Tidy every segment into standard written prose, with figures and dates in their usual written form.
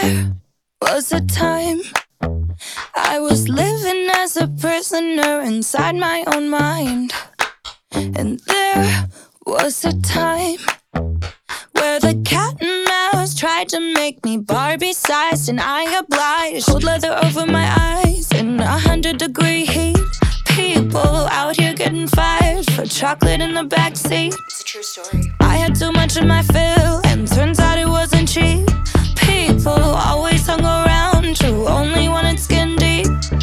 There was a time I was living as a prisoner inside my own mind. And there was a time where the cat and mouse tried to make me Barbie-sized, and I obliged. Cold leather over my eyes in 100-degree heat. People out here getting fired for chocolate in the backseat. It's a true story. I had too much of my fill, and turns out it wasn't cheap. People always hung around who only wanted skin deep.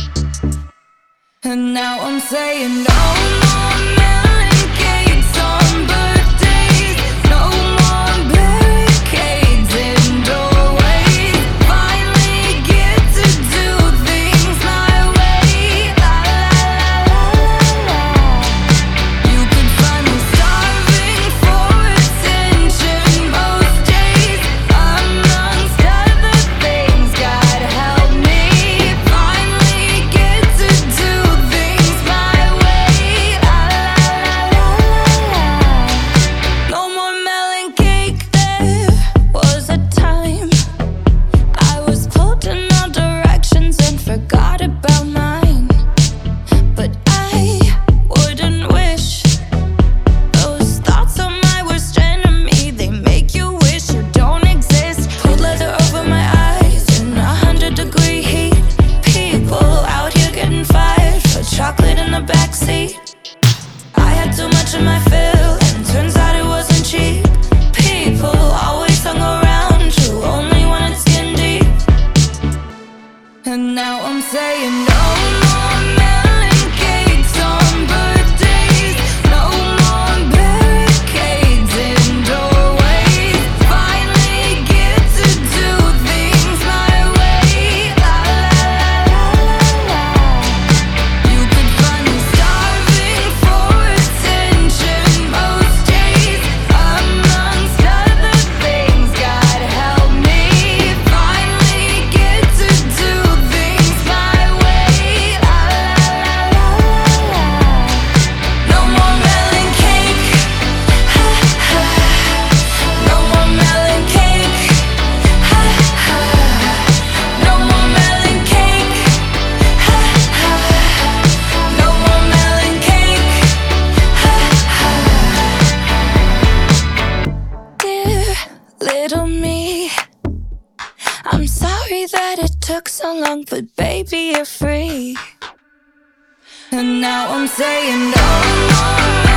And now I'm saying no more melon cakes on birthdays, no more barricades in doorways. Finally get to do things my way. La la la la la. You could find me starving for attention most days. Amongst other things, God help me finally get to do things my way. La la la la la. No more melon cake. There was a time I was pulled in all directions and forgot about mine. But I wouldn't wish those thoughts on my worst enemy. They make you wish you don't exist. Cold leather over my eyes in 100-degree heat. People out here getting fired for chocolate in the backseat. I had too much of my fill, and turns out it wasn't cheap. People always hung around who only wanted skin deep. And now I'm saying no more melon cakes on birthdays, no more barricades in doorways. Finally get to do things my way. La la la la la. You could find me starving for attention most days. Amongst other things, God help me finally get to do things my way. La la la la la. No more melon cake. Ha ha. No more melon cake. Ha ha. No more melon cake. Ha ha. No more melon cake. Ha ha. Dear little me, I'm sorry that it took so long, but baby, you're free. And now I'm saying no more